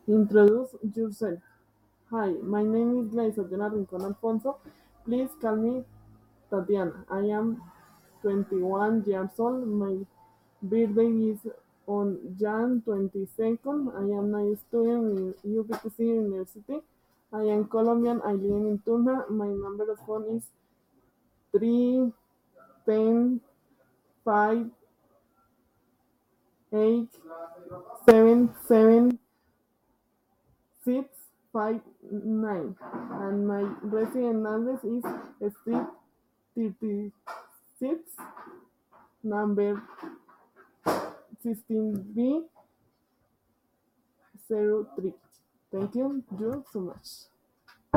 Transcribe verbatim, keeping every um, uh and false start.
Introduce yourself. Hi, my name is Laisa Diana Rincon Alfonso. Please call me Tatiana. I am twenty-one years old. My birthday is on January twenty-second. I am a student in U P T C University. I am Colombian. I live in Tuna. My number of phone is three ten five eight seven seven six five nine, and my resident address is Street thirty-six, number sixteen B zero three. Thank you, you so much.